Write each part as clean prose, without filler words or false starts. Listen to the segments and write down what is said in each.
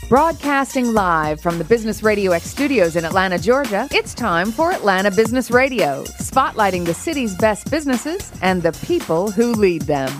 Broadcasting live from the Business Radio X studios in Atlanta, Georgia, it's time for Atlanta Business Radio, spotlighting the city's best businesses and the people who lead them.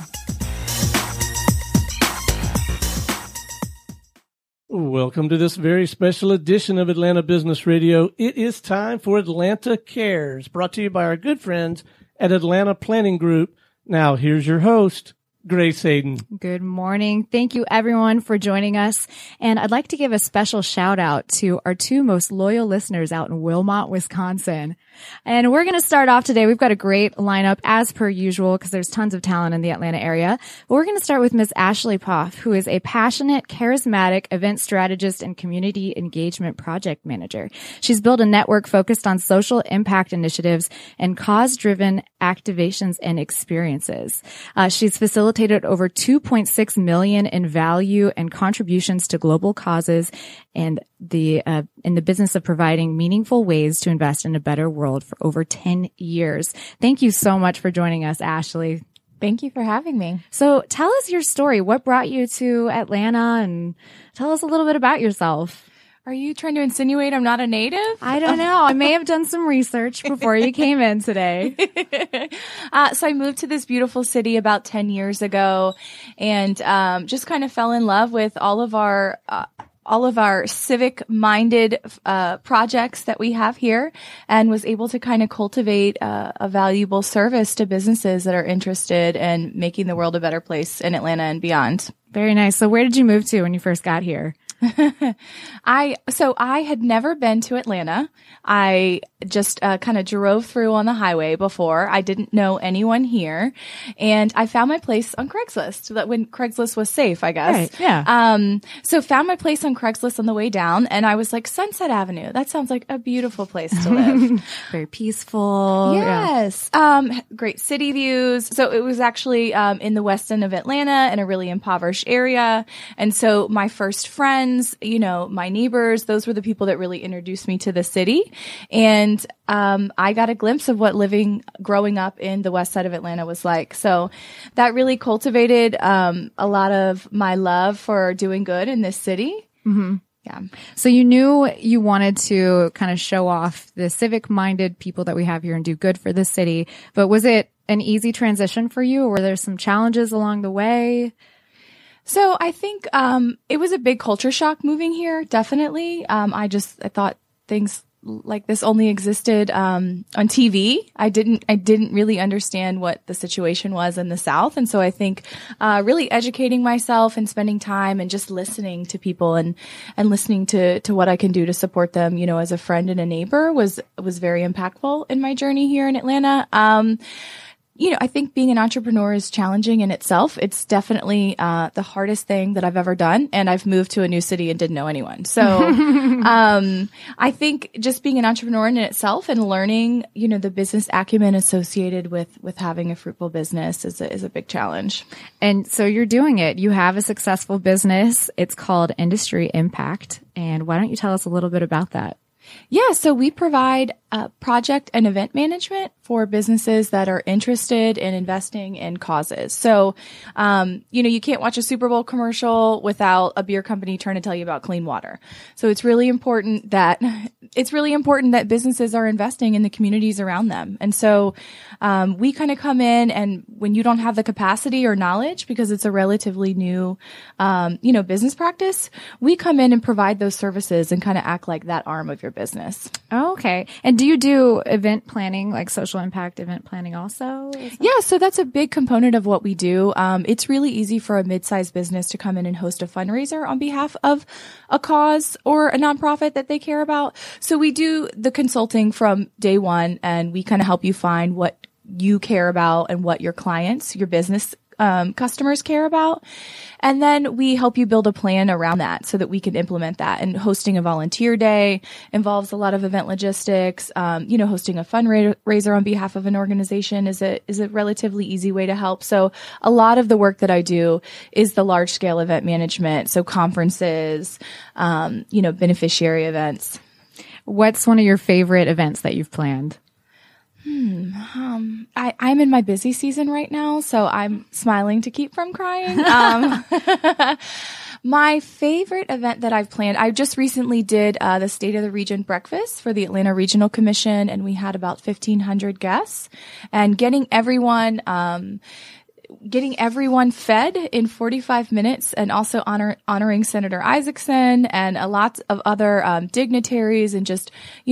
Welcome to this very special edition of Atlanta Business Radio. It is time for Atlanta Cares, brought to you by our good friends at Atlanta Planning Group. Now, here's your host, Grace Hayden. Good morning. Thank you, everyone, for joining us. And I'd like to give a special shout out to our two most loyal listeners out in Wilmot, Wisconsin. And we're going to start off today. We've got a great lineup as per usual because there's tons of talent in the Atlanta area. But we're going to start with Ms. Ashley Poff, who is a passionate, charismatic event strategist and community engagement project manager. She's built a network focused on social impact initiatives and cause-driven activations and experiences. She's facilitated over $2.6 million in value and contributions to global causes and in the business of providing meaningful ways to invest in a better world for over 10 years. Thank you so much for joining us, Ashley. Thank you for having me. So tell us your story. What brought you to Atlanta, and tell us a little bit about yourself. Are you trying to insinuate I'm not a native? I don't know. I may have done some research before you came in today. So I moved to this beautiful city about 10 years ago and just kind of fell in love with all of our civic-minded projects that we have here, and was able to kind of cultivate a valuable service to businesses that are interested in making the world a better place in Atlanta and beyond. Very nice. So where did you move to when you first got here? I had never been to Atlanta. I just kind of drove through on the highway before. I didn't know anyone here, and I found my place on Craigslist. So that when Craigslist was safe, I guess. Right, yeah. So found my place on Craigslist on the way down, and I was like, Sunset Avenue. That sounds like a beautiful place to live. Very peaceful. Yes. Great city views. So it was actually in the west end of Atlanta in a really impoverished area, and so my first friends, my neighbors, those were the people that really introduced me to the city. And I got a glimpse of what growing up in the west side of Atlanta was like. So that really cultivated a lot of my love for doing good in this city. Mm-hmm. Yeah. So you knew you wanted to kind of show off the civic-minded people that we have here and do good for the city. But was it an easy transition for you, or were there some challenges along the way? So I think it was a big culture shock moving here, definitely. I thought things like this only existed on TV. I didn't really understand what the situation was in the South. And so I think really educating myself and spending time and just listening to people and listening to what I can do to support them, as a friend and a neighbor was very impactful in my journey here in Atlanta. I think being an entrepreneur is challenging in itself. It's definitely the hardest thing that I've ever done. And I've moved to a new city and didn't know anyone. So I think just being an entrepreneur in itself and learning, the business acumen associated with having a fruitful business is a big challenge. And so you're doing it. You have a successful business. It's called Industry Impact. And why don't you tell us a little bit about that? Yeah, so we provide project and event management for businesses that are interested in investing in causes. So, you can't watch a Super Bowl commercial without a beer company trying to tell you about clean water. So it's really important that businesses are investing in the communities around them. And so, we kind of come in, and when you don't have the capacity or knowledge, because it's a relatively new, business practice, we come in and provide those services and kind of act like that arm of your business. Oh, okay. And do you do event planning, like social impact event planning also? Yeah, so that's a big component of what we do. It's really easy for a mid-sized business to come in and host a fundraiser on behalf of a cause or a nonprofit that they care about. So we do the consulting from day one, and we kind of help you find what you care about and what your clients, your business customers care about. And then we help you build a plan around that so that we can implement that. And hosting a volunteer day involves a lot of event logistics. Hosting a fundraiser on behalf of an organization is a relatively easy way to help. So a lot of the work that I do is the large scale event management. So conferences, beneficiary events. What's one of your favorite events that you've planned? I'm in my busy season right now, so I'm smiling to keep from crying. My favorite event that I've planned, I just recently did the State of the Region breakfast for the Atlanta Regional Commission, and we had about 1,500 guests. And getting everyone fed in 45 minutes, and also honoring Senator Isaacson and a lot of other dignitaries and just,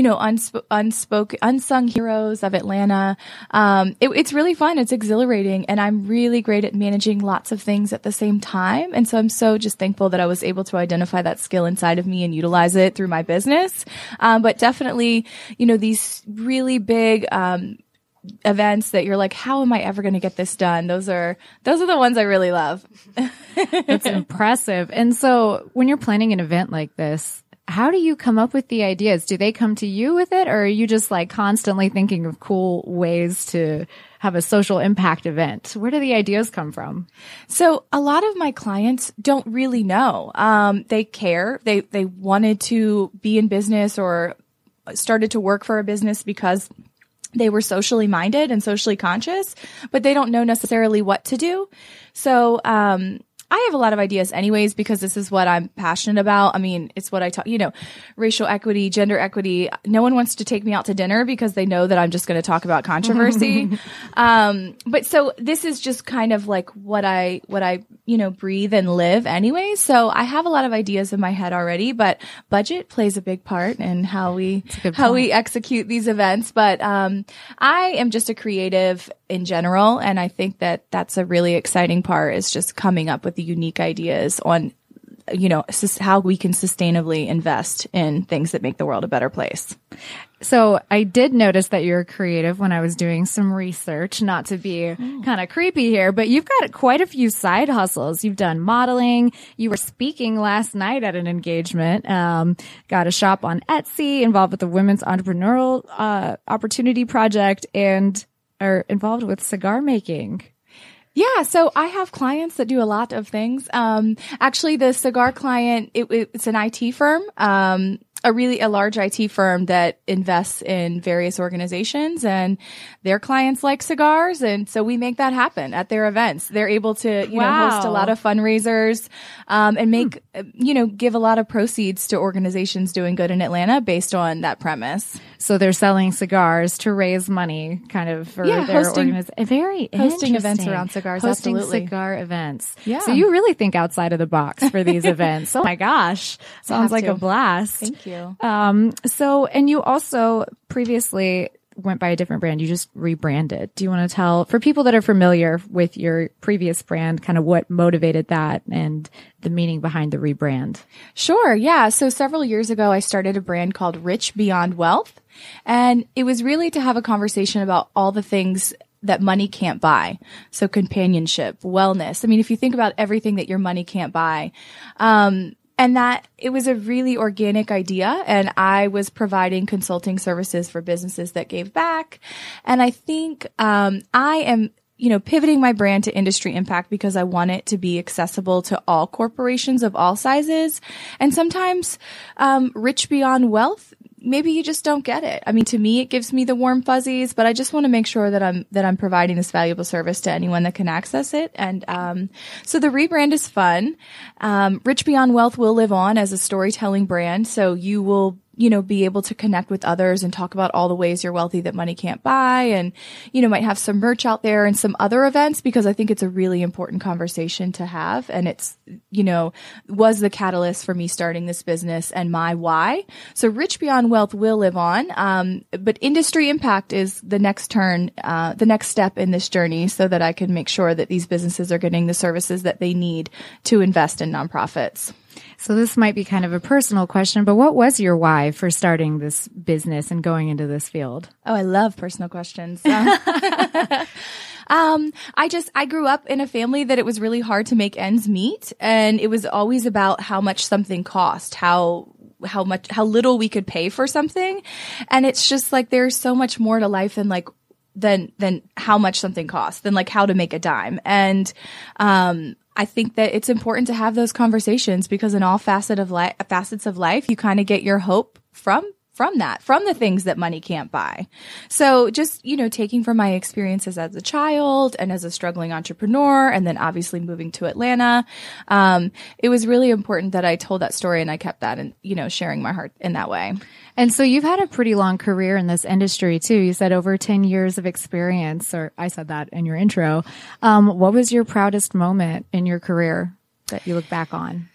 unsung heroes of Atlanta. It's really fun. It's exhilarating, and I'm really great at managing lots of things at the same time. And so I'm so just thankful that I was able to identify that skill inside of me and utilize it through my business. But definitely, these really big, events that you're like, how am I ever going to get this done? Those are the ones I really love. That's impressive. And so when you're planning an event like this, how do you come up with the ideas? Do they come to you with it, or are you just like constantly thinking of cool ways to have a social impact event? Where do the ideas come from? So a lot of my clients don't really know. They care. They wanted to be in business or started to work for a business because they were socially minded and socially conscious, but they don't know necessarily what to do. So, I have a lot of ideas anyways, because this is what I'm passionate about. I mean, it's what I talk, racial equity, gender equity. No one wants to take me out to dinner because they know that I'm just going to talk about controversy. But so this is just kind of like what I breathe and live anyways. So I have a lot of ideas in my head already, but budget plays a big part in how we execute these events. But, I am just a creative in general. And I think that that's a really exciting part, is just coming up with the unique ideas on, how we can sustainably invest in things that make the world a better place. So I did notice that you're creative when I was doing some research, not to be kind of creepy here, but you've got quite a few side hustles. You've done modeling. You were speaking last night at an engagement, got a shop on Etsy, involved with the Women's Entrepreneurial Opportunity Project, and are involved with cigar making. Yeah, so I have clients that do a lot of things. Actually, the cigar client, it's an IT firm, a large IT firm that invests in various organizations, and their clients like cigars. And so we make that happen at their events. They're able to, host a lot of fundraisers, and make, give a lot of proceeds to organizations doing good in Atlanta based on that premise. So they're selling cigars to raise money kind of for their organization. Very hosting events around cigars. Hosting absolutely. Cigar events. Yeah. So you really think outside of the box for these events. Oh my gosh. Sounds like a blast. Thank you. And you also previously went by a different brand. You just rebranded. Do you want to tell, for people that are familiar with your previous brand, kind of what motivated that and the meaning behind the rebrand? Sure. Yeah. So several years ago, I started a brand called Rich Beyond Wealth. And it was really to have a conversation about all the things that money can't buy. So companionship, wellness. I mean, if you think about everything that your money can't buy, and that it was a really organic idea, and I was providing consulting services for businesses that gave back. And I think, I am, pivoting my brand to industry impact because I want it to be accessible to all corporations of all sizes. And sometimes, rich beyond wealth, maybe you just don't get it. I mean, to me, it gives me the warm fuzzies, but I just want to make sure that I'm providing this valuable service to anyone that can access it. And, so the rebrand is fun. Rich Beyond Wealth will live on as a storytelling brand. So you will, be able to connect with others and talk about all the ways you're wealthy that money can't buy. And, might have some merch out there and some other events, because I think it's a really important conversation to have. And it's, was the catalyst for me starting this business and my why. So Rich Beyond Wealth will live on. But industry impact is the next the next step in this journey, so that I can make sure that these businesses are getting the services that they need to invest in nonprofits. So this might be kind of a personal question, but what was your why for starting this business and going into this field? Oh, I love personal questions. I grew up in a family that it was really hard to make ends meet. And it was always about how much something cost, how little we could pay for something. And it's just like, there's so much more to life than how much something costs, than like how to make a dime. And, I think that it's important to have those conversations, because in all facets of life, you kind of get your hope from from the things that money can't buy. So just, taking from my experiences as a child and as a struggling entrepreneur, and then obviously moving to Atlanta, it was really important that I told that story and I kept that and, sharing my heart in that way. And so you've had a pretty long career in this industry too. You said over 10 years of experience, or I said that in your intro. What was your proudest moment in your career that you look back on?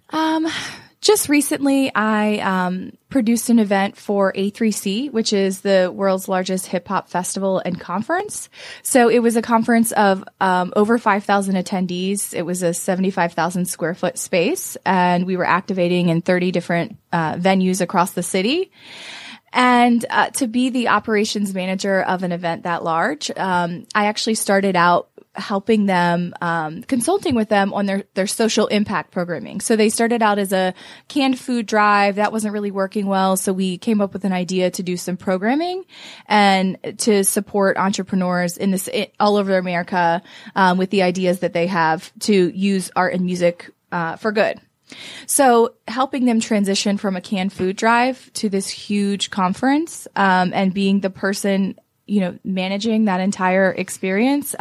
Just recently, I produced an event for A3C, which is the world's largest hip hop festival and conference. So it was a conference of over 5,000 attendees. It was a 75,000 square foot space, and we were activating in 30 different venues across the city. And to be the operations manager of an event that large, I actually started out helping them, consulting with them on their social impact programming. So they started out as a canned food drive. That wasn't really working well. So we came up with an idea to do some programming and to support entrepreneurs all over America, with the ideas that they have to use art and music, for good. So helping them transition from a canned food drive to this huge conference, and being the person, managing that entire experience,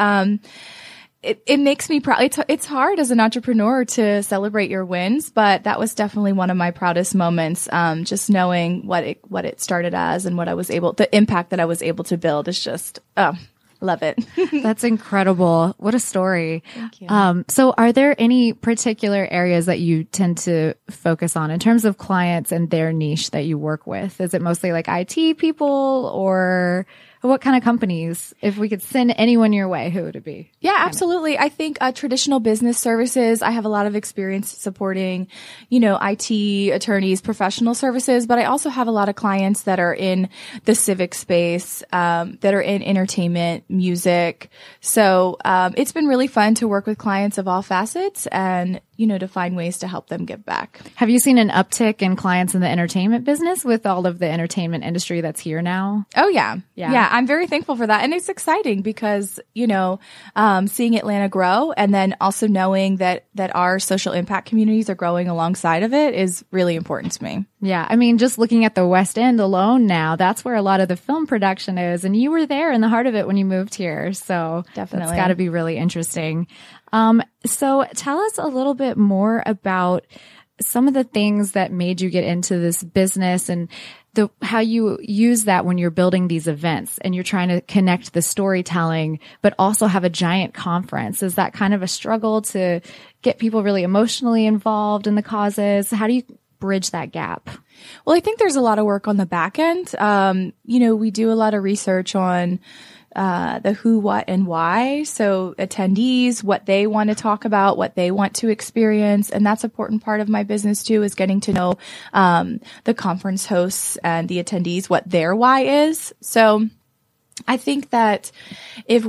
it makes me proud. It's hard as an entrepreneur to celebrate your wins, but that was definitely one of my proudest moments. Just knowing what it started as and the impact that I was able to build is just, love it. That's incredible. What a story. Thank you. So are there any particular areas that you tend to focus on in terms of clients and their niche that you work with? Is it mostly like IT people, or what kind of companies? If we could send anyone your way, who would it be? Yeah, absolutely. I think traditional business services, I have a lot of experience supporting, IT, attorneys, professional services, but I also have a lot of clients that are in the civic space, that are in entertainment, music. So it's been really fun to work with clients of all facets and, to find ways to help them give back. Have you seen an uptick in clients in the entertainment business with all of the entertainment industry that's here now? Oh, yeah. Yeah. I'm very thankful for that. And it's exciting because, seeing Atlanta grow and then also knowing that our social impact communities are growing alongside of it is really important to me. Yeah. I mean, just looking at the West End alone now, that's where a lot of the film production is. And you were there in the heart of it when you moved here. So definitely, that's got to be really interesting. So tell us a little bit more about some of the things that made you get into this business and how you use that when you're building these events and you're trying to connect the storytelling, but also have a giant conference. Is that kind of a struggle to get people really emotionally involved in the causes? How do you bridge that gap? Well, I think there's a lot of work on the back end. We do a lot of research on the who, what, and why. So attendees, what they want to talk about, what they want to experience. And that's an important part of my business too, is getting to know, the conference hosts and the attendees, what their why is. So I think that if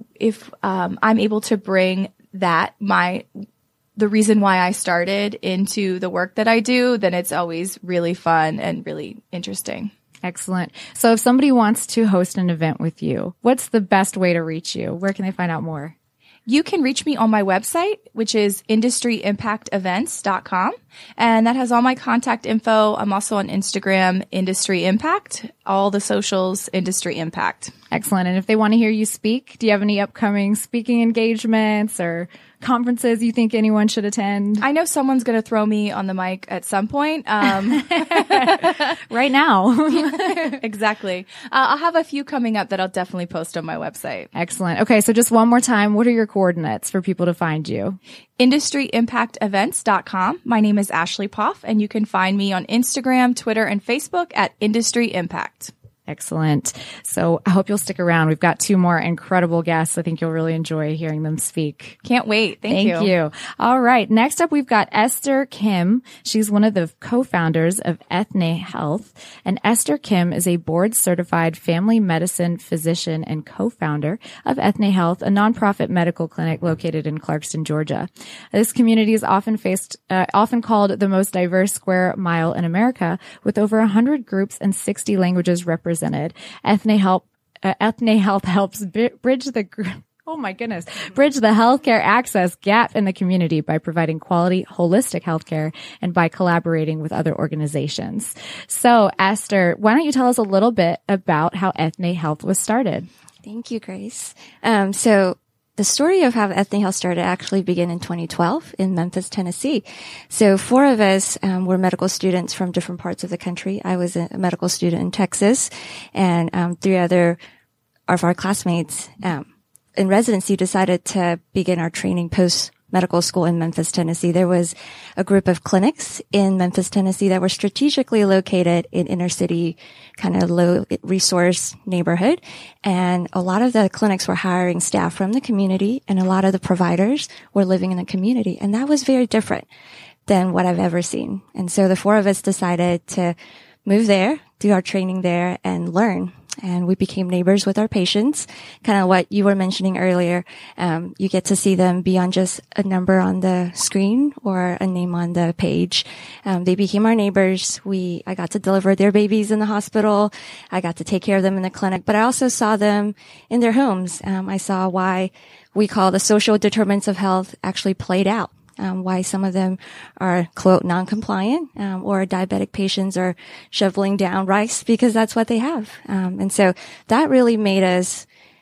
I'm able to bring that, the reason why I started into the work that I do, then it's always really fun and really interesting. Excellent. So if somebody wants to host an event with you, what's the best way to reach you? Where can they find out more? You can reach me on my website, which is industryimpactevents.com. And that has all my contact info. I'm also on Instagram, Industry Impact, all the socials, Industry Impact. Excellent. And if they want to hear you speak, do you have any upcoming speaking engagements or conferences you think anyone should attend? I know someone's going to throw me on the mic at some point. Right now. Exactly. I'll have a few coming up that I'll definitely post on my website. Excellent. Okay. So just one more time, what are your coordinates for people to find you? IndustryImpactEvents.com. My name is Ashley Poff, and you can find me on Instagram, Twitter, and Facebook at Industry Impact. Excellent. So I hope you'll stick around. We've got two more incredible guests. I think you'll really enjoy hearing them speak. Can't wait. Thank you. All right. Next up, we've got Esther Kim. She's one of the co-founders of Ethne Health. And Esther Kim is a board-certified family medicine physician and co-founder of Ethne Health, a nonprofit medical clinic located in Clarkston, Georgia. This community is often called the most diverse square mile in America, with over 100 groups and 60 languages represented. Ethne Health helps bridge the Oh my goodness. Bridge the healthcare access gap in the community by providing quality, holistic healthcare and by collaborating with other organizations. So, Esther, why don't you tell us a little bit about how Ethne Health was started? Thank you, Grace. So the story of how Ethne Health started actually began in 2012 in Memphis, Tennessee. So 4 of us were medical students from different parts of the country. I was a medical student in Texas, and 3 other of our classmates in residency decided to begin our training post medical school in Memphis, Tennessee. There was a group of clinics in Memphis, Tennessee that were strategically located in inner city, kind of low resource neighborhood. And a lot of the clinics were hiring staff from the community, and a lot of the providers were living in the community. And that was very different than what I've ever seen. And so the 4 of us decided to move there, do our training there, and learn. And we became neighbors with our patients, kind of what you were mentioning earlier. You get to see them beyond just a number on the screen or a name on the page. They became our neighbors. I got to deliver their babies in the hospital. I got to take care of them in the clinic, but I also saw them in their homes. I saw why we call the social determinants of health actually played out. Why some of them are, quote, non-compliant, or diabetic patients are shoveling down rice because that's what they have. And so that really made us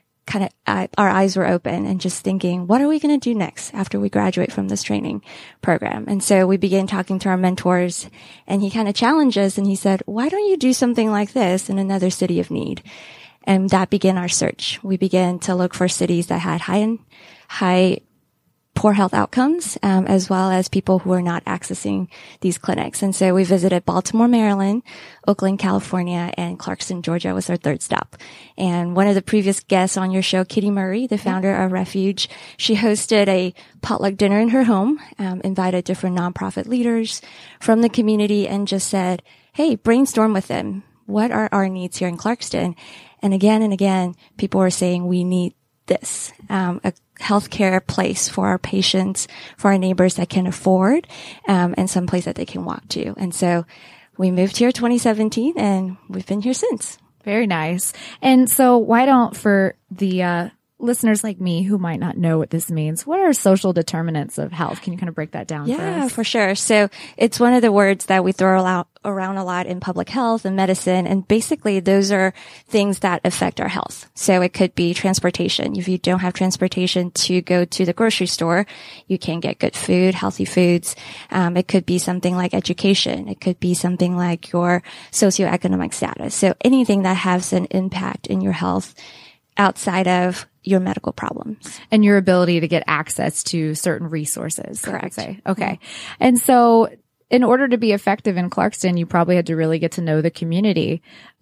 our eyes were open and just thinking, what are we going to do next after we graduate from this training program? And so we began talking to our mentors, and he kind of challenged us, and he said, why don't you do something like this in another city of need? And that began our search. We began to look for cities that had high poor health outcomes, as well as people who are not accessing these clinics. And so we visited Baltimore, Maryland, Oakland, California, and Clarkston, Georgia was our 3rd stop. And one of the previous guests on your show, Kitty Murray, the founder of Refuge, she hosted a potluck dinner in her home, invited different nonprofit leaders from the community, and just said, hey, brainstorm with them. What are our needs here in Clarkston? And again, people were saying, we need this, a healthcare place for our patients, for our neighbors that can afford, and some place that they can walk to. And so we moved here 2017, and we've been here since. Very nice. And so why don't, for the listeners like me who might not know what this means, what are social determinants of health? Can you kind of break that down for us? Yeah, for sure. So it's one of the words that we throw around a lot in public health and medicine. And basically those are things that affect our health. So it could be transportation. If you don't have transportation to go to the grocery store, you can't get good food, healthy foods. It could be something like education. It could be something like your socioeconomic status. So anything that has an impact in your health outside of your medical problems. And your ability to get access to certain resources. Correct. Say. Okay. And so in order to be effective in Clarkston, you probably had to really get to know the community.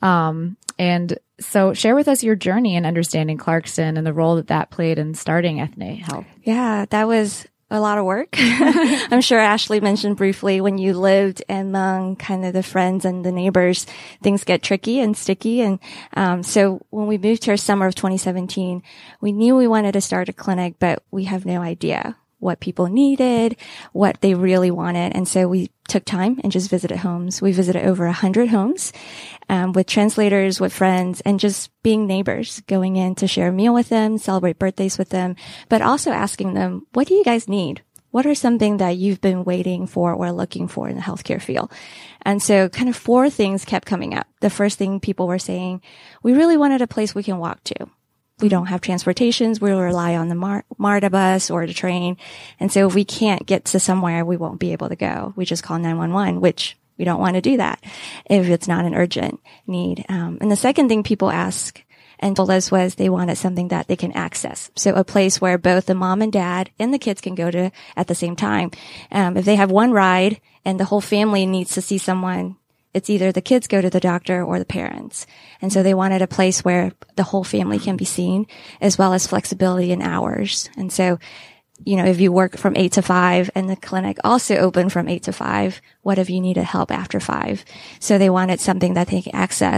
And so share with us your journey in understanding Clarkston and the role that played in starting Ethne Health. Yeah, that was a lot of work. I'm sure Ashley mentioned briefly when you lived among kind of the friends and the neighbors, things get tricky and sticky. And so when we moved here summer of 2017, we knew we wanted to start a clinic, but we have no idea what people needed, what they really wanted. And so we took time and just visited homes. We visited over 100 homes, with translators, with friends, and just being neighbors, going in to share a meal with them, celebrate birthdays with them, but also asking them, what do you guys need? What are something that you've been waiting for or looking for in the healthcare field? And so kind of 4 things kept coming up. The first thing people were saying, we really wanted a place we can walk to. We don't have transportations. We rely on the MARTA bus or the train. And so if we can't get to somewhere, we won't be able to go. We just call 911, which we don't want to do that if it's not an urgent need. And the second thing people ask and told us was they wanted something that they can access. So a place where both the mom and dad and the kids can go to at the same time. If they have one ride and the whole family needs to see someone, it's either the kids go to the doctor or the parents. And so they wanted a place where the whole family can be seen, as well as flexibility in hours. And so, you know, if you work from 8 to 5 and the clinic also open from 8 to 5, what if you needed help after 5? So they wanted something that they can access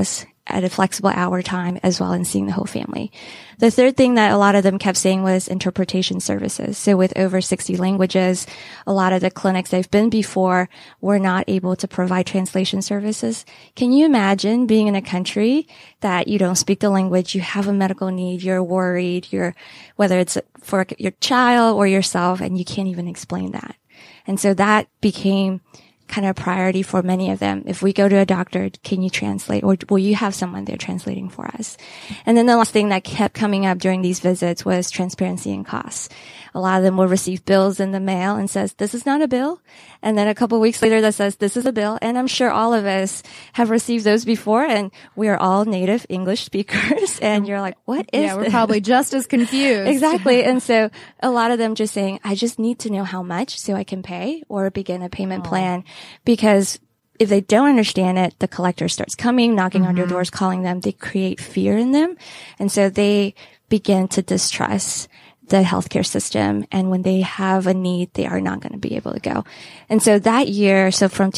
at a flexible hour time as well, and seeing the whole family. The third thing that a lot of them kept saying was interpretation services. So with over 60 languages, a lot of the clinics they've been before were not able to provide translation services. Can you imagine being in a country that you don't speak the language, you have a medical need, you're worried, whether it's for your child or yourself, and you can't even explain that. And so that became kind of priority for many of them. If we go to a doctor, can you translate, or will you have someone there translating for us? And then the last thing that kept coming up during these visits was transparency and costs. A lot of them will receive bills in the mail and says, this is not a bill. And then a couple of weeks later that says, this is a bill. And I'm sure all of us have received those before, and we are all native English speakers. And you're like, what is Yeah, we're this? probably just as confused. Exactly. And so a lot of them just saying, I just need to know how much so I can pay or begin a payment plan, because if they don't understand it, the collector starts coming, knocking on your doors, calling them. They create fear in them. And so they begin to distrust the healthcare system. And when they have a need, they are not going to be able to go. And so that year, so from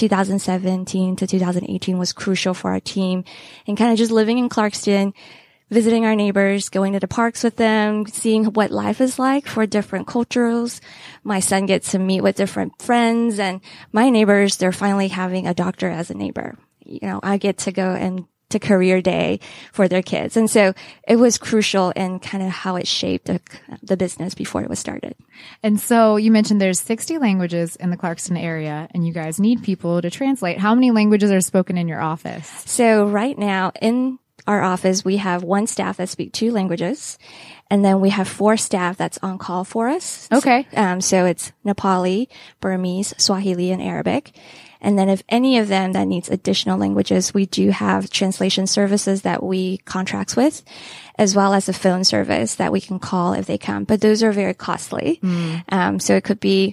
2017 to 2018 was crucial for our team, and kind of just living in Clarkston, visiting our neighbors, going to the parks with them, seeing what life is like for different cultures. My son gets to meet with different friends, and my neighbors, they're finally having a doctor as a neighbor. You know, I get to go and to career day for their kids. And so it was crucial in kind of how it shaped the business before it was started. And so you mentioned there's 60 languages in the Clarkston area, and you guys need people to translate. How many languages are spoken in your office? So right now in our office, we have one staff that speak 2 languages, and then we have 4 staff that's on call for us. Okay. So it's Nepali, Burmese, Swahili, and Arabic. And then if any of them that needs additional languages, we do have translation services that we contracts with, as well as a phone service that we can call if they come. But those are very costly. So it could be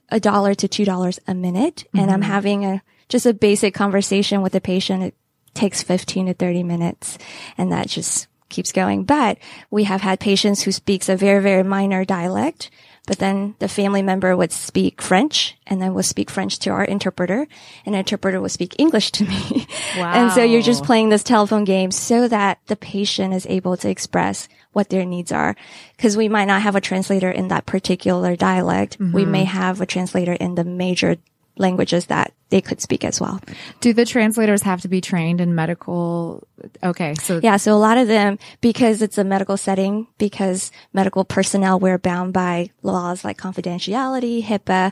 $1 to $2 a minute. And I'm having just a basic conversation with the patient. It takes 15 to 30 minutes, and that just keeps going. But we have had patients who speaks a very, very minor dialect, but then the family member would speak French, and then would speak French to our interpreter, and the interpreter would speak English to me. Wow. And so you're just playing this telephone game so that the patient is able to express what their needs are. Because we might not have a translator in that particular dialect. We may have a translator in the major languages that they could speak as well. Do the translators have to be trained in medical? Okay. So Yeah. So a lot of them, because it's a medical setting, because medical personnel, we're bound by laws like confidentiality, HIPAA.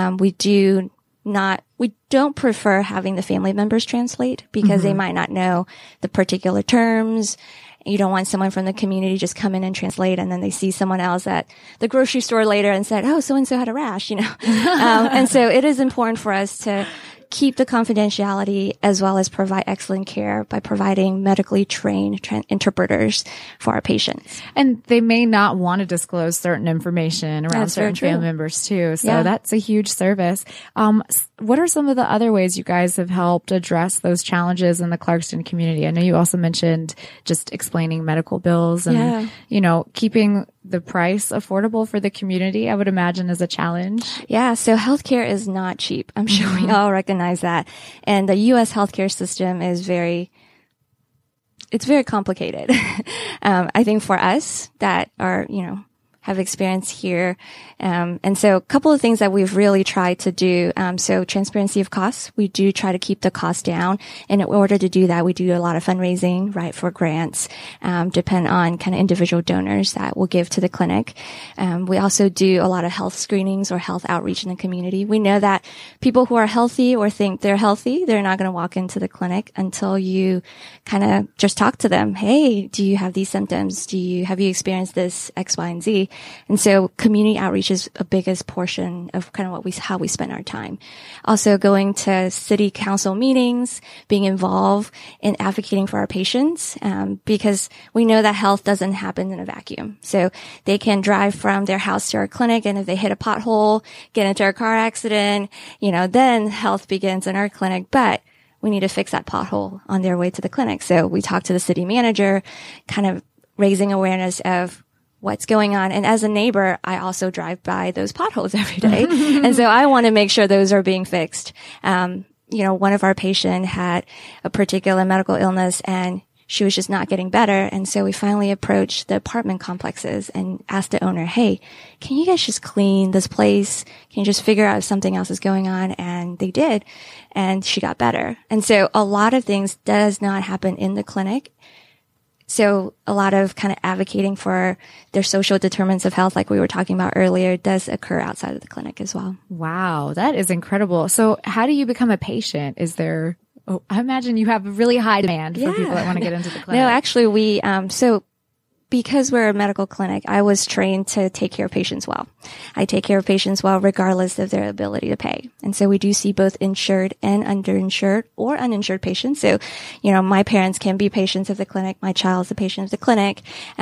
We don't prefer having the family members translate, because they might not know the particular terms. You don't want someone from the community just come in and translate, and then they see someone else at the grocery store later and said, oh, so-and-so had a rash, you know. And so it is important for us to keep the confidentiality as well as provide excellent care by providing medically trained interpreters for our patients. And they may not want to disclose certain information around That's very certain true. family members too. So Yeah. that's a huge service. What are some of the other ways you guys have helped address those challenges in the Clarkston community? I know you also mentioned just explaining medical bills and, Yeah. you know, keeping the price affordable for the community, I would imagine, is a challenge. Yeah, so healthcare is not cheap. I'm sure we all recognize that. And the U.S. healthcare system is very complicated. I think for us that are, have experience here. And so a couple of things that we've really tried to do. So transparency of costs. We do try to keep the cost down. And in order to do that, we do a lot of fundraising, right, for grants, depend on kind of individual donors that will give to the clinic. We also do a lot of health screenings or health outreach in the community. We know that people who are healthy or think they're healthy, they're not going to walk into the clinic until you kind of just talk to them. Hey, do you have these symptoms? Have you experienced this X, Y, and Z? And so community outreach is a biggest portion of kind of how we spend our time. Also going to city council meetings, being involved in advocating for our patients, because we know that health doesn't happen in a vacuum. So they can drive from their house to our clinic, and if they hit a pothole, get into a car accident, then health begins in our clinic. But we need to fix that pothole on their way to the clinic. So we talk to the city manager, kind of raising awareness of what's going on. And as a neighbor, I also drive by those potholes every day. And so I want to make sure those are being fixed. One of our patients had a particular medical illness, and she was just not getting better. And so we finally approached the apartment complexes and asked the owner, hey, can you guys just clean this place? Can you just figure out if something else is going on? And they did. And she got better. And so a lot of things does not happen in the clinic. So a lot of kind of advocating for their social determinants of health, like we were talking about earlier, does occur outside of the clinic as well. Wow, that is incredible. So how do you become a patient? Is there, I imagine you have a really high demand for people that want to get into the clinic. No, actually we, because we're a medical clinic, I was trained to take care of patients well. I take care of patients well regardless of their ability to pay. And so we do see both insured and underinsured or uninsured patients. So, my parents can be patients of the clinic. My child's a patient of the clinic.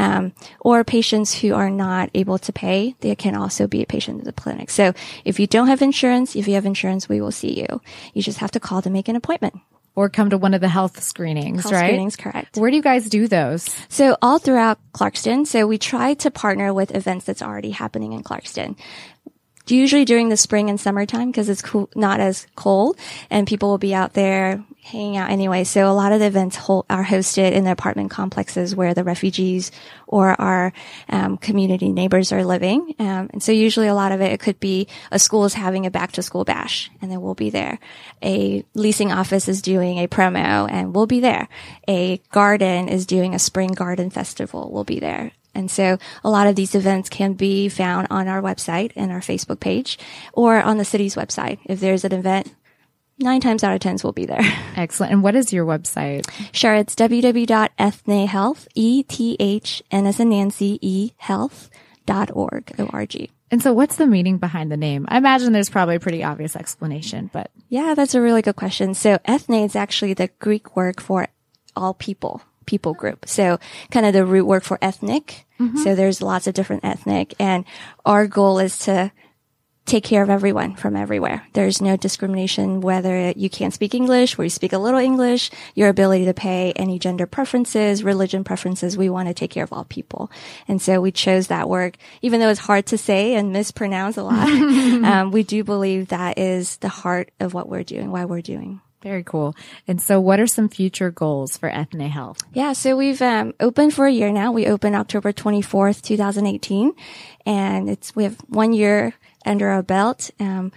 Or patients who are not able to pay, they can also be a patient of the clinic. So if you don't have insurance, if you have insurance, we will see you. You just have to call to make an appointment. Or come to one of the health screenings, right? Screenings, correct. Where do you guys do those? So all throughout Clarkston. So we try to partner with events that's already happening in Clarkston. Usually during the spring and summertime because it's not as cold and people will be out there hanging out anyway. So a lot of the events are hosted in the apartment complexes where the refugees or our community neighbors are living. And so usually a lot of it could be a school is having a back to school bash and then we'll be there. A leasing office is doing a promo and we'll be there. A garden is doing a spring garden festival. We'll be there. And so a lot of these events can be found on our website and our Facebook page or on the city's website. If there's an event, 9 times out of 10 we'll be there. Excellent. And what is your website? Sure. It's www.ethnehealth, E-T-H-N as in Nancy, E-health.org, O-R-G. And so what's the meaning behind the name? I imagine there's probably a pretty obvious explanation, but. Yeah, that's a really good question. So ethne is actually the Greek word for all people group. So kind of the root word for ethnic. Mm-hmm. So there's lots of different ethnic and our goal is to take care of everyone from everywhere. There's no discrimination whether you can't speak English, or you speak a little English, your ability to pay, any gender preferences, religion preferences. We want to take care of all people. And so we chose that word, even though it's hard to say and mispronounce a lot. We do believe that is the heart of what we're doing, why we're doing. Very cool. And so what are some future goals for Ethne Health? Yeah, so we've opened for a year now. We opened October 24th, 2018. And we have 1 year under our belt.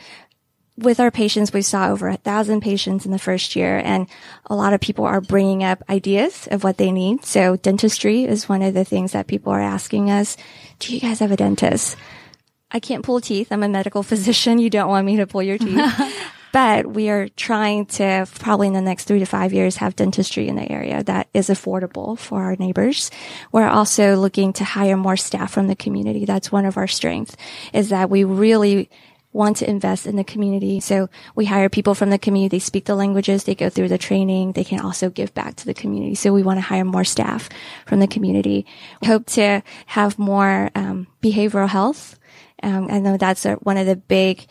With our patients, we saw over 1,000 patients in the first year. And a lot of people are bringing up ideas of what they need. So dentistry is one of the things that people are asking us. Do you guys have a dentist? I can't pull teeth. I'm a medical physician. You don't want me to pull your teeth. But we are trying to probably in the next 3 to 5 years have dentistry in the area that is affordable for our neighbors. We're also looking to hire more staff from the community. That's one of our strengths is that we really want to invest in the community. So we hire people from the community. They speak the languages. They go through the training. They can also give back to the community. So we want to hire more staff from the community. We hope to have more behavioral health. I know that's one of the big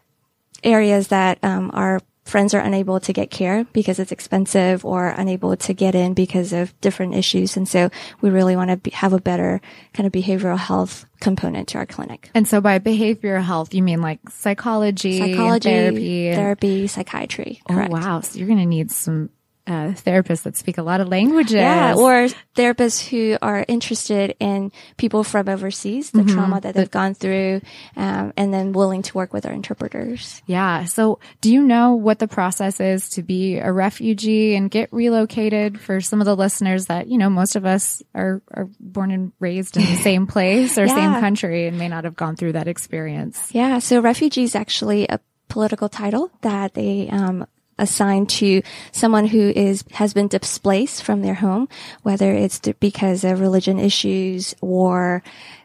areas that our friends are unable to get care because it's expensive or unable to get in because of different issues. And so we really want to have a better kind of behavioral health component to our clinic. And so by behavioral health, you mean like psychology, therapy, psychiatry. Correct. Oh, wow. So you're going to need some therapists that speak a lot of languages. Yeah, or therapists who are interested in people from overseas, the trauma that they've gone through, and then willing to work with our interpreters. Yeah. So do you know what the process is to be a refugee and get relocated for some of the listeners that, most of us are born and raised in the same place or same country and may not have gone through that experience? Yeah. So refugee is actually a political title that they, assigned to someone who has been displaced from their home, whether it's because of religion issues or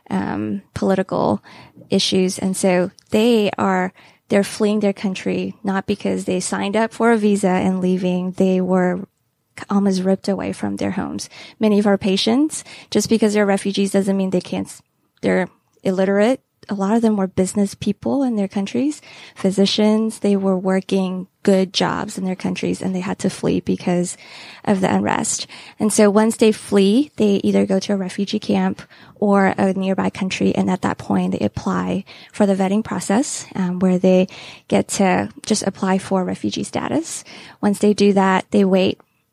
political issues. And so they're fleeing their country, not because they signed up for a visa and leaving. They were almost ripped away from their homes. Many of our patients, just because they're refugees doesn't mean they're illiterate. A lot of them were business people in their countries, physicians. They were working good jobs in their countries and they had to flee because of the unrest. And so once they flee, they either go to a refugee camp or a nearby country. And at that point, they apply for the vetting process, where they get to just apply for refugee status. Once they do that, they wait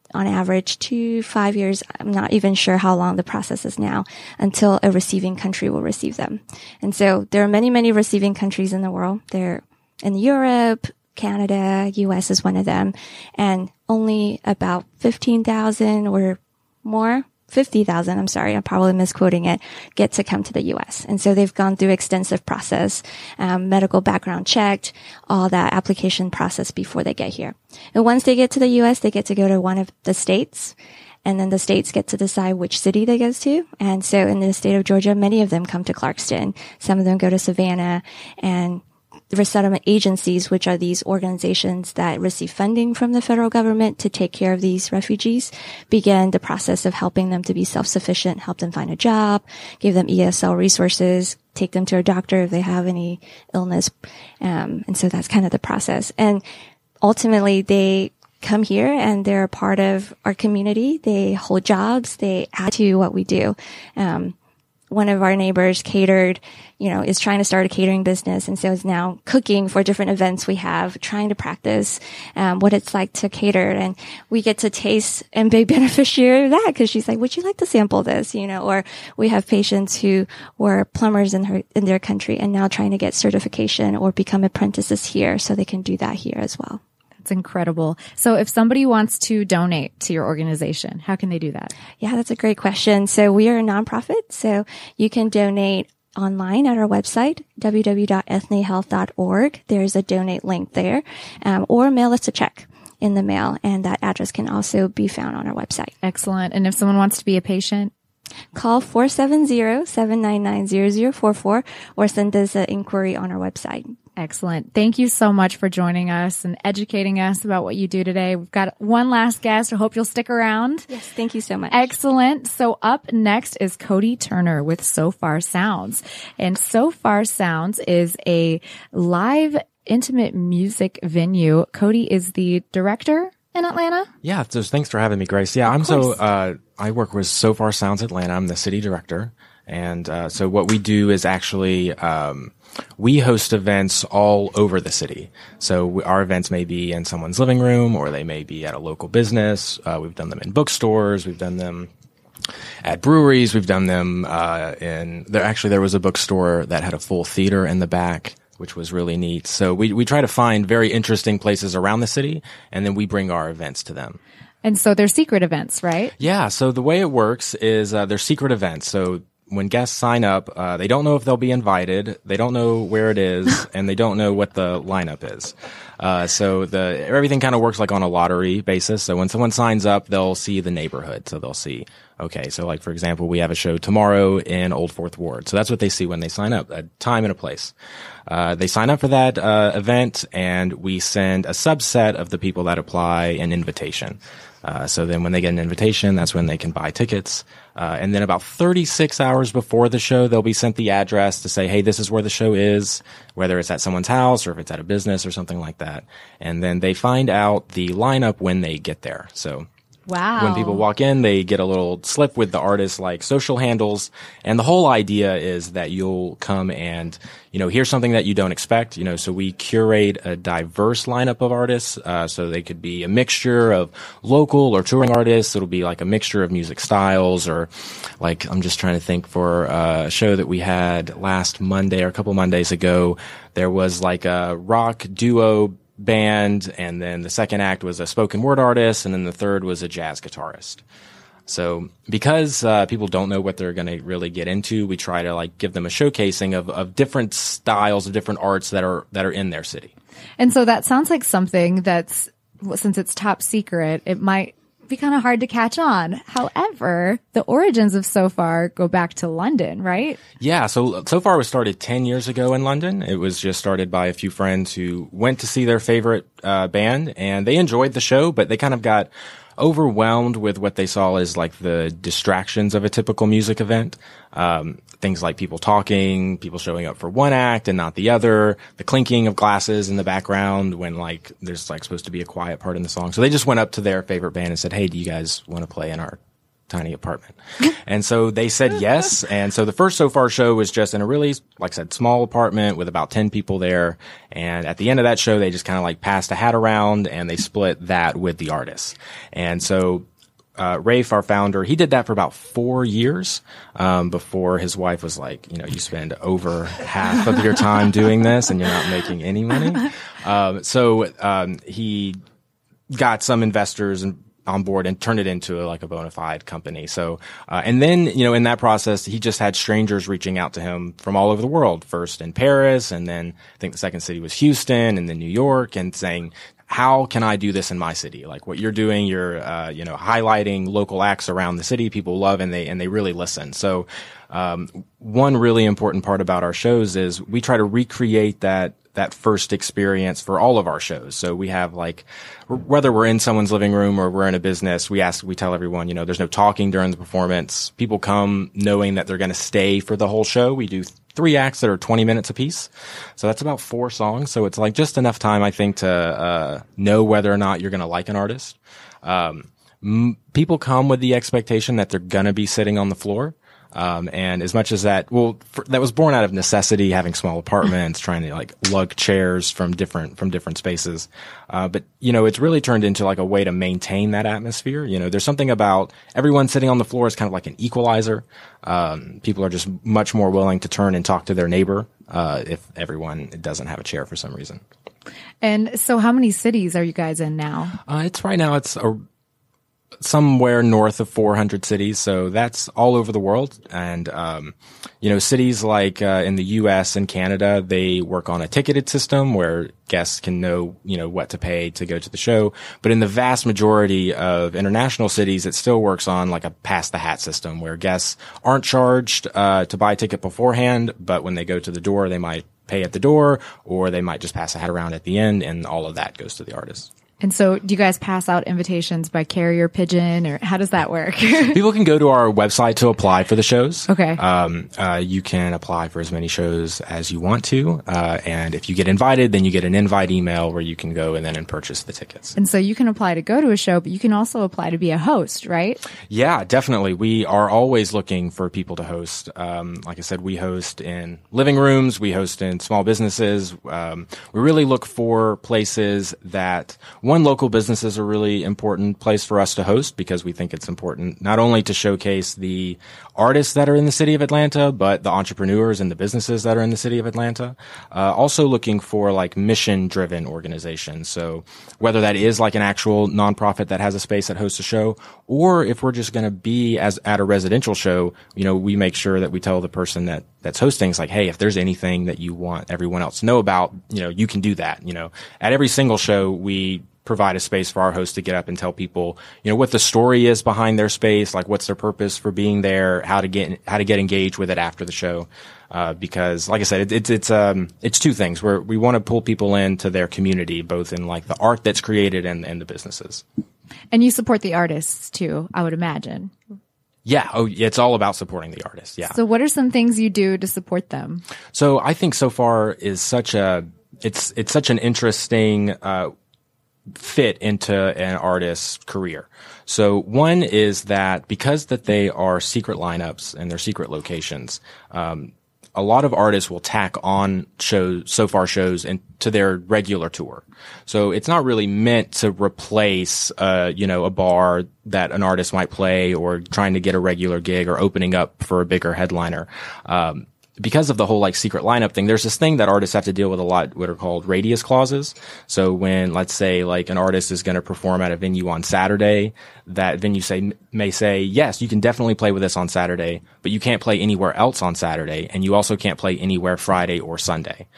on average 2 to 5 years. I'm not even sure how long the process is now until a receiving country will receive them. And so there are many, many receiving countries in the world. They're in Europe, Canada, US is one of them, and only about 15,000 or more, 50,000, I'm sorry, I'm probably misquoting it, get to come to the U.S. And so they've gone through extensive process, medical background checked, all that application process before they get here. And once they get to the U.S., they get to go to one of the states, and then the states get to decide which city they go to. And so in the state of Georgia, many of them come to Clarkston. Some of them go to Savannah, and the resettlement agencies, which are these organizations that receive funding from the federal government to take care of these refugees, begin the process of helping them to be self-sufficient, help them find a job, give them ESL resources, take them to a doctor if they have any illness. And so that's kind of the process. And ultimately, they come here and they're a part of our community. They hold jobs. They add to what we do. One of our neighbors catered, is trying to start a catering business. And so is now cooking for different events we have, trying to practice, what it's like to cater. And we get to taste and be beneficiary of that because she's like, would you like to sample this? Or we have patients who were plumbers in their country and now trying to get certification or become apprentices here so they can do that here as well. That's incredible. So if somebody wants to donate to your organization, how can they do that? Yeah, that's a great question. So we are a nonprofit, so you can donate online at our website, www.ethnehealth.org. There's a donate link there, or mail us a check in the mail, and that address can also be found on our website. Excellent. And if someone wants to be a patient? Call 470-799-0044 or send us an inquiry on our website. Excellent. Thank you so much for joining us and educating us about what you do today. We've got one last guest. I hope you'll stick around. Yes, thank you so much. Excellent. So up next is Cody Turner with So Far Sounds. And So Far Sounds is a live intimate music venue. Cody is the director in Atlanta. Yeah, so thanks for having me, Grace. Yeah, I work with So Far Sounds Atlanta. I'm the city director. And so what we do is actually we host events all over the city. So our events may be in someone's living room, or they may be at a local business. We've done them in bookstores. We've done them at breweries. We've done them there was a bookstore that had a full theater in the back, which was really neat. So we try to find very interesting places around the city, and then we bring our events to them. And so they're secret events, right? Yeah. So the way it works is they're secret events. So when guests sign up, they don't know if they'll be invited, they don't know where it is, and they don't know what the lineup is. So everything kind of works like on a lottery basis. So when someone signs up, they'll see the neighborhood. So they'll see, okay, so like for example, we have a show tomorrow in Old Fourth Ward. So that's what they see when they sign up, a time and a place. They sign up for that event, and we send a subset of the people that apply an invitation. So then when they get an invitation, that's when they can buy tickets. And then about 36 hours before the show, they'll be sent the address to say, hey, this is where the show is, whether it's at someone's house or if it's at a business or something like that. And then they find out the lineup when they get there. So wow. When people walk in, they get a little slip with the artist's like social handles. And the whole idea is that you'll come and, hear something that you don't expect. So we curate a diverse lineup of artists. So they could be a mixture of local or touring artists. It'll be like a mixture of music styles, or like, I'm just trying to think, for a show that we had last Monday or a couple Mondays ago, there was like a rock duo band, and then the second act was a spoken word artist, and then the third was a jazz guitarist. So because people don't know what they're going to really get into, we try to like give them a showcasing of different styles of different arts that are in their city. And so that sounds like something that's, since it's top secret, it might be kind of hard to catch on. However, the origins of So Far go back to London, right? Yeah. So Far was started 10 years ago in London. It was just started by a few friends who went to see their favorite band, and they enjoyed the show, but they kind of got overwhelmed with what they saw as like the distractions of a typical music event. Things like people talking, people showing up for one act and not the other, the clinking of glasses in the background when like there's like supposed to be a quiet part in the song. So they just went up to their favorite band and said, hey, do you guys want to play in our tiny apartment. And so they said yes. And so the first So Far show was just in a really, like I said, small apartment with about 10 people there. And at the end of that show, they just kind of like passed a hat around and they split that with the artists. And so Rafe, our founder, he did that for about 4 years, before his wife was like, you spend over half of your time doing this and you're not making any money. So he got some investors on board and turned it into a bona fide company. So, and then, in that process, he just had strangers reaching out to him from all over the world, first in Paris, and then I think the second city was Houston, and then New York, and saying, how can I do this in my city? Like what you're doing, you're, highlighting local acts around the city people love, and they really listen. So, one really important part about our shows is we try to recreate that first experience for all of our shows. So we have whether we're in someone's living room or we're in a business, we tell everyone, there's no talking during the performance. People come knowing that they're going to stay for the whole show. We do 3 acts that are 20 minutes apiece. So that's about 4 songs. So it's just enough time, I think, to know whether or not you're going to like an artist. People come with the expectation that they're going to be sitting on the floor. And as much as that was born out of necessity, having small apartments, trying to lug chairs from different spaces. But it's really turned into a way to maintain that atmosphere. There's something about everyone sitting on the floor is kind of like an equalizer. People are just much more willing to turn and talk to their neighbor, if everyone doesn't have a chair for some reason. And so how many cities are you guys in now? It's somewhere north of 400 cities. So that's all over the world. And, cities like, in the US and Canada, they work on a ticketed system where guests can know, what to pay to go to the show. But in the vast majority of international cities, it still works on a pass the hat system where guests aren't charged, to buy a ticket beforehand, but when they go to the door, they might pay at the door, or they might just pass a hat around at the end, and all of that goes to the artist. And so do you guys pass out invitations by carrier pigeon, or how does that work? People can go to our website to apply for the shows. Okay. You can apply for as many shows as you want to. And if you get invited, then you get an invite email where you can go and purchase the tickets. And so you can apply to go to a show, but you can also apply to be a host, right? Yeah, definitely. We are always looking for people to host. Like I said, we host in living rooms. We host in small businesses. We really look for places that local businesses are a really important place for us to host, because we think it's important not only to showcase the artists that are in the city of Atlanta, but the entrepreneurs and the businesses that are in the city of Atlanta. Also looking for mission-driven organizations. So whether that is an actual nonprofit that has a space that hosts a show, or if we're just going to be at a residential show, we make sure that we tell the person that's hosting, it's hey, if there's anything that you want everyone else to know about, you can do that. At every single show, we provide a space for our hosts to get up and tell people, what the story is behind their space, what's their purpose for being there, how to get engaged with it after the show. Because like I said, it's 2 things where we want to pull people into their community, both in the art that's created and the businesses. And you support the artists too, I would imagine. Yeah. Oh, it's all about supporting the artists. Yeah. So what are some things you do to support them? So I think So Far is it's such an interesting, fit into an artist's career. So one is that because that they are secret lineups and they're secret locations, a lot of artists will tack on So Far shows to their regular tour. So it's not really meant to replace, a bar that an artist might play, or trying to get a regular gig, or opening up for a bigger headliner. Because of the whole secret lineup thing, there's this thing that artists have to deal with a lot, what are called radius clauses. So when, let's say, an artist is going to perform at a venue on Saturday, that venue may say, yes, you can definitely play with us on Saturday, but you can't play anywhere else on Saturday, and you also can't play anywhere Friday or Sunday.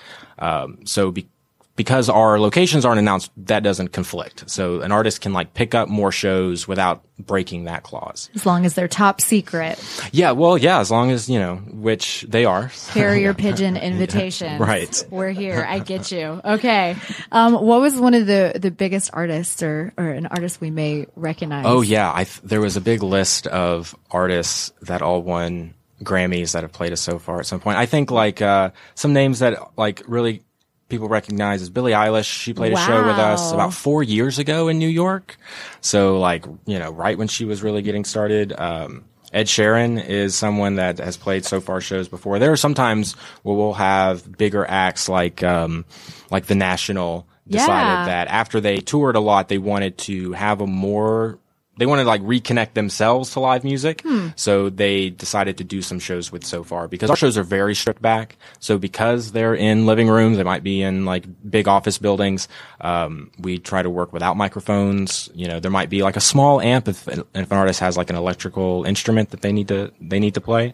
Because our locations aren't announced, that doesn't conflict. So an artist can pick up more shows without breaking that clause. As long as they're top secret. Yeah, well, yeah, as long as, which they are. Carrier pigeon invitations. Yeah, right. We're here. I get you. Okay. What was one of the biggest artists or an artist we may recognize? Oh, yeah. There was a big list of artists that all won Grammys that have played us So Far at some point. I think some names that really people recognize is Billie Eilish. She played a show with us about 4 years ago in New York. So like, right when she was really getting started. Ed Sheeran is someone that has played So Far shows before. There are sometimes where we'll have bigger acts like The National decided that after they toured a lot, they wanted to have they wanted to like reconnect themselves to live music. So they decided to do some shows with So Far because our shows are very stripped back. So because they're in living rooms, they might be in like big office buildings. We try to work without microphones. There might be like a small amp if an artist has like an electrical instrument that they need to play.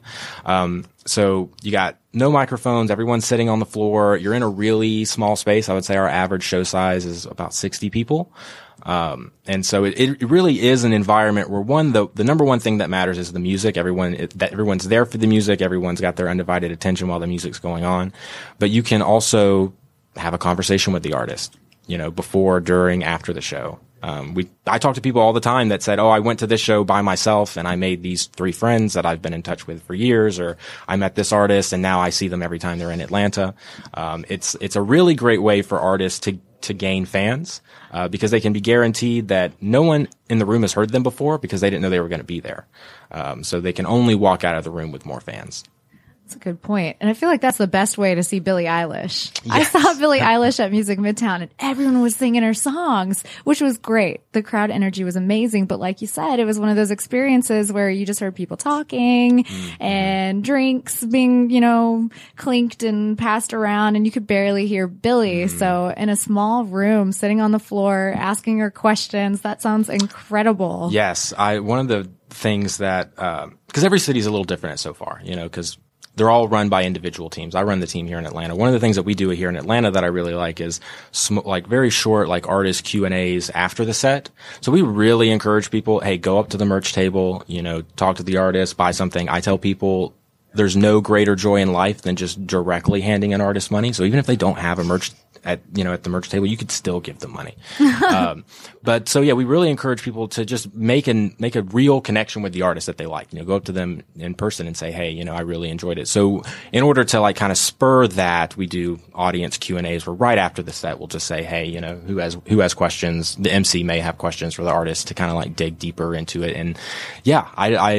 So you got no microphones. Everyone's sitting on the floor. You're in a really small space. I would say our average show size is about 60 people. And so it really is an environment where the number one thing that matters is the music. Everyone's there for the music. Everyone's got their undivided attention while the music's going on. But you can also have a conversation with the artist, before, during, after the show. I talk to people all the time that said, I went to this show by myself and I made these 3 friends that I've been in touch with for years, or I met this artist and now I see them every time they're in Atlanta. It's a really great way for artists to gain fans, because they can be guaranteed that no one in the room has heard them before because they didn't know they were going to be there. So they can only walk out of the room with more fans. That's a good point. And I feel like that's the best way to see Billie Eilish. Yes. I saw Billie Eilish at Music Midtown and everyone was singing her songs, which was great. The crowd energy was amazing. But like you said, it was one of those experiences where you just heard people talking and drinks being, clinked and passed around and you could barely hear Billie. So in a small room, sitting on the floor, asking her questions, that sounds incredible. Yes. One of the things that, cause every city's a little different So Far, cause they're all run by individual teams. I run the team here in Atlanta. One of the things that we do here in Atlanta that I really like is like very short, like artist Q&As after the set. So we really encourage people, hey, go up to the merch table, talk to the artist, buy something. I tell people there's no greater joy in life than just directly handing an artist money. So even if they don't have a merch at the merch table, you could still give them money. But so yeah, we really encourage people to just make a real connection with the artist that they like. Go up to them in person and say, hey, I really enjoyed it. So in order to like kind of spur that, we do audience Q&As where right after the set, we'll just say, hey, who has questions? The MC may have questions for the artist to kind of like dig deeper into it. And yeah,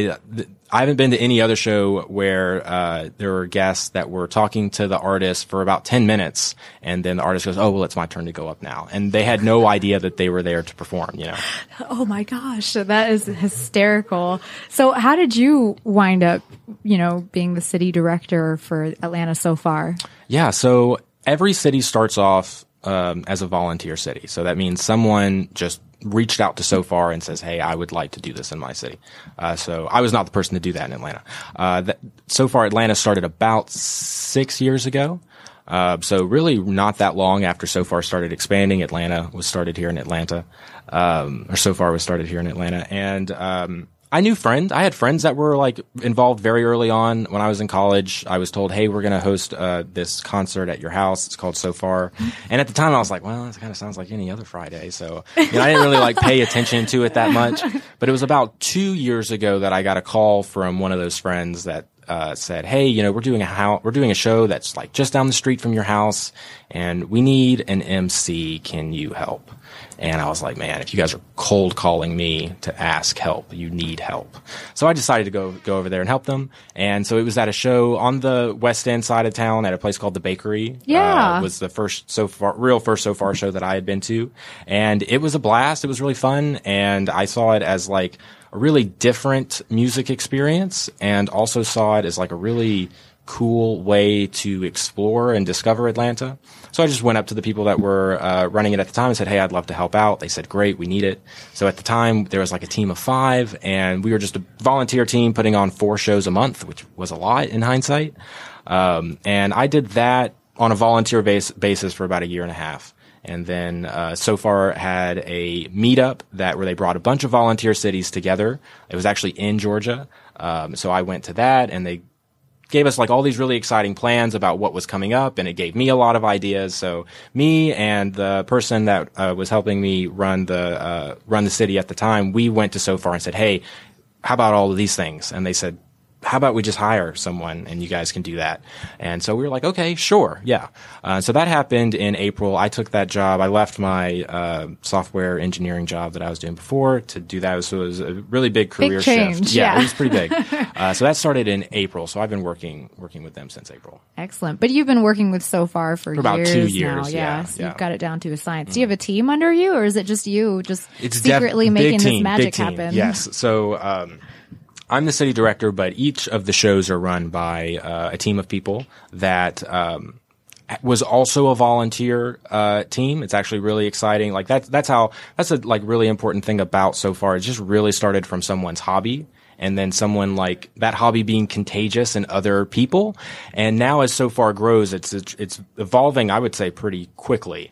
I haven't been to any other show where there were guests that were talking to the artist for about 10 minutes, and then the artist goes, oh, well, it's my turn to go up now. And they had no idea that they were there to perform, Oh, my gosh. That is hysterical. So how did you wind up, being the city director for Atlanta So Far? Yeah, so every city starts off as a volunteer city. So that means someone just reached out to So Far and says, hey, I would like to do this in my city. So I was not the person to do that in Atlanta. So Far Atlanta started about 6 years ago. So really not that long after So Far started expanding. Atlanta was started here in Atlanta. Or So Far was started here in Atlanta. And, I had friends that were like involved very early on. When I was in college, I was told, hey, we're going to host this concert at your house. It's called So Far. And at the time I was like, well, it kind of sounds like any other Friday. So, I didn't really like pay attention to it that much. But it was about 2 years ago that I got a call from one of those friends that said, hey, we're doing a show that's like just down the street from your house and we need an MC. Can you help? And I was like, man, if you guys are cold calling me to ask help, you need help. So I decided to go over there and help them. And so it was at a show on the West End side of town at a place called The Bakery. Yeah. It was the first So Far show that I had been to. And it was a blast. It was really fun. And I saw it as like a really different music experience and also saw it as like a really cool way to explore and discover Atlanta. So I just went up to the people that were running it at the time and said, hey, I'd love to help out. They said, great, we need it. So at the time, there was like a team of 5, and we were just a volunteer team putting on 4 shows a month, which was a lot in hindsight. And I did that on a volunteer basis for about a year and a half. And then So Far had a meetup where they brought a bunch of volunteer cities together. It was actually in Georgia. So I went to that, and they gave us like all these really exciting plans about what was coming up, and it gave me a lot of ideas. So me and the person that was helping me run the city at the time, we went to So Far and said, hey, how about all of these things? And they said, how about we just hire someone and you guys can do that? And so we were like, okay, sure. Yeah. So that happened in April. I took that job. I left my software engineering job that I was doing before to do that. So it was a really big career change, shift. yeah. It was pretty big. So that started in April. So I've been working with them since April. Excellent. But you've been working with SoFar for about years 2 years. now. Yeah. So yeah. you've got it down to a science. Do you have a team under you, or is it just you It's secretly big making team, this magic big team. happen? Yes. So, I'm the city director, but each of the shows are run by a team of people that was also a volunteer team. It's actually really exciting. Like that's a like really important thing about SoFar. It just really started from someone's hobby, and then someone like that hobby being contagious in other people. And now as SoFar grows, it's evolving, I would say, pretty quickly.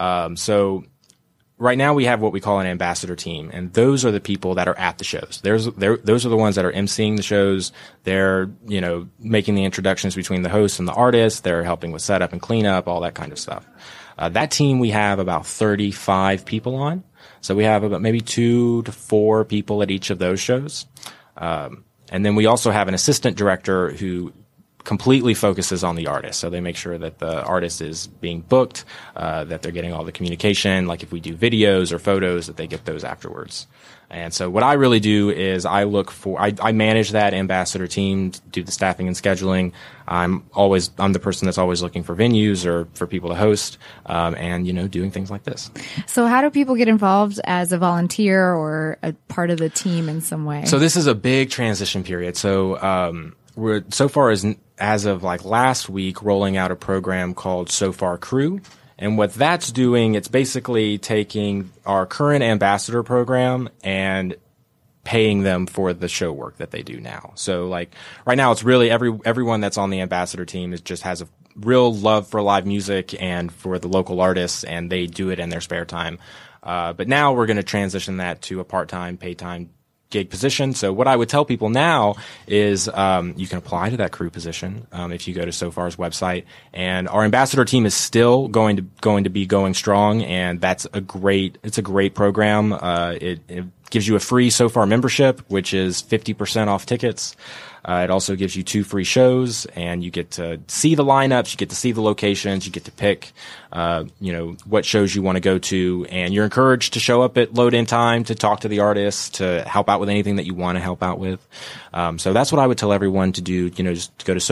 So right now we have what we call an ambassador team, and those are the people that are at the shows. Those are the ones that are emceeing the shows. They're, making the introductions between the hosts and the artists. They're helping with setup and cleanup, all that kind of stuff. That team, we have about 35 people on. So we have about maybe 2 to 4 people at each of those shows. And then we also have an assistant director who completely focuses on the artist. So they make sure that the artist is being booked, that they're getting all the communication. Like if we do videos or photos, that they get those afterwards. And so what I really do is I manage that ambassador team, do the staffing and scheduling. I'm the person that's always looking for venues or for people to host, and, doing things like this. So how do people get involved as a volunteer or a part of the team in some way? So this is a big transition period. So, we're SoFar as of like last week rolling out a program called SoFar Crew. And what that's doing, it's basically taking our current ambassador program and paying them for the show work that they do now. So like right now it's really everyone that's on the ambassador team just has a real love for live music and for the local artists, and they do it in their spare time. But now we're going to transition that to a part-time, paid-time gig position. So what I would tell people now is you can apply to that crew position if you go to SoFar's website, and our ambassador team is still going to be going strong, and it's a great program. It gives you a free SoFar membership, which is 50% off tickets. It also gives you 2 free shows, and you get to see the lineups, you get to see the locations, you get to pick, what shows you want to go to, and you're encouraged to show up at load-in time to talk to the artists, to help out with anything that you want to help out with. So that's what I would tell everyone to do. Just go to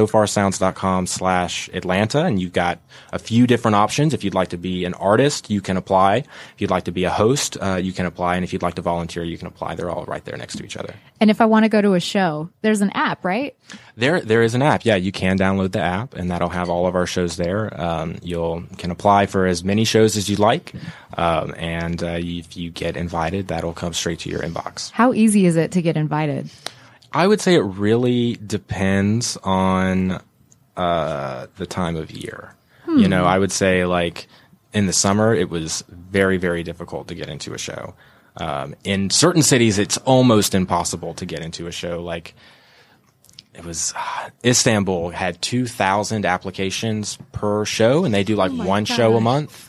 sofarsounds.com/Atlanta, and you've got a few different options. If you'd like to be an artist, you can apply. If you'd like to be a host, you can apply. And if you'd like to volunteer, you can apply. They're all right there next to each other. And if I want to go to a show, there's an app, right? There is an app. Yeah, you can download the app, and that'll have all of our shows there. You can apply for as many shows as you'd like, and if you get invited, that'll come straight to your inbox. How easy is it to get invited? I would say it really depends on the time of year. I would say like in the summer, it was very, very difficult to get into a show. In certain cities, it's almost impossible to get into a show. Like it was Istanbul had 2,000 applications per show, and they do like one show a month.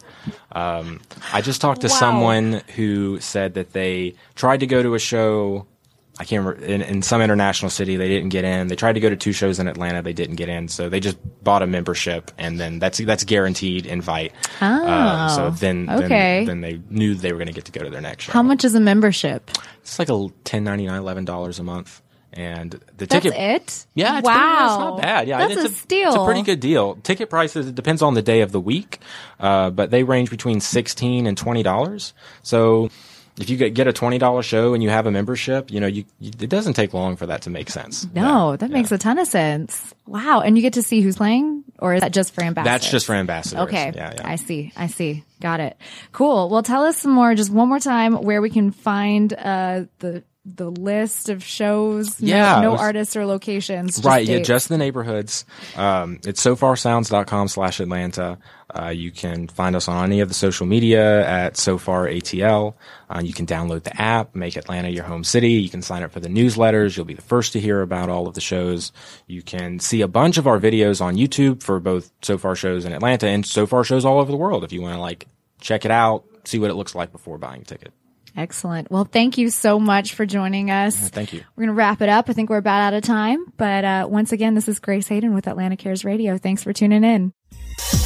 I just talked to someone who said that they tried to go to a show. I can't remember, in some international city, they didn't get in. They tried to go to 2 shows in Atlanta, they didn't get in. So they just bought a membership, and then that's guaranteed invite. So then they knew they were going to get to go to their next show. How much is a membership? It's like $10.99, $11 a month. And the That's ticket. it? Yeah, it's not bad. Yeah, That's a steal. It's a pretty good deal. Ticket prices, it depends on the day of the week, but they range between $16 and $20. So if you get a $20 show and you have a membership, it doesn't take long for that to make sense. No, that makes a ton of sense. Wow. And you get to see who's playing, or is that just for ambassadors? That's just for ambassadors. Okay. Yeah. I see. Got it. Cool. Well, tell us some more, just one more time, where we can find the list of shows. No artists or locations. Right. Yeah. Just the neighborhoods. It's sofarsounds.com/Atlanta. You can find us on any of the social media at SoFar ATL. You can download the app, make Atlanta your home city. You can sign up for the newsletters. You'll be the first to hear about all of the shows. You can see a bunch of our videos on YouTube for both SoFar shows in Atlanta and SoFar shows all over the world if you want to check it out, see what it looks like before buying a ticket. Excellent. Well, thank you so much for joining us. Thank you. We're going to wrap it up. I think we're about out of time. But once again, this is Grace Hayden with Atlanta Cares Radio. Thanks for tuning in.